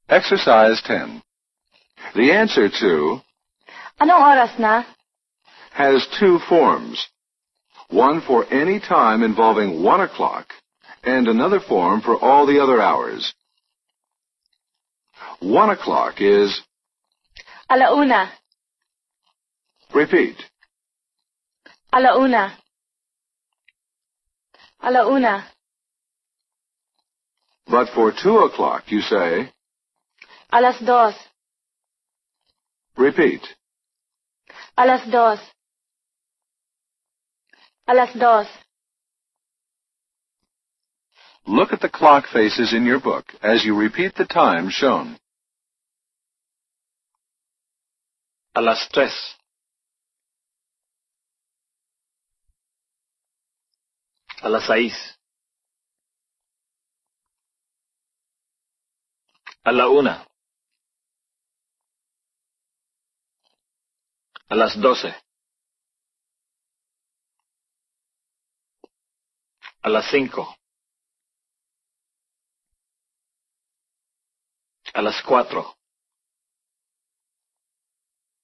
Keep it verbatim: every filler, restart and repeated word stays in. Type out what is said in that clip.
Exercise ten. The answer to Anong oras na? has two forms. One for any time involving one o'clock, and another form for all the other hours. One o'clock is... Alauna. Repeat. Alauna. Alauna. But for two o'clock, you say... Alas dos. Repeat. Alas dos. Alas dos. Look at the clock faces in your book as you repeat the time shown. Alas tres. Alas seis. A la una. A las doce. A las cinco. A las cuatro.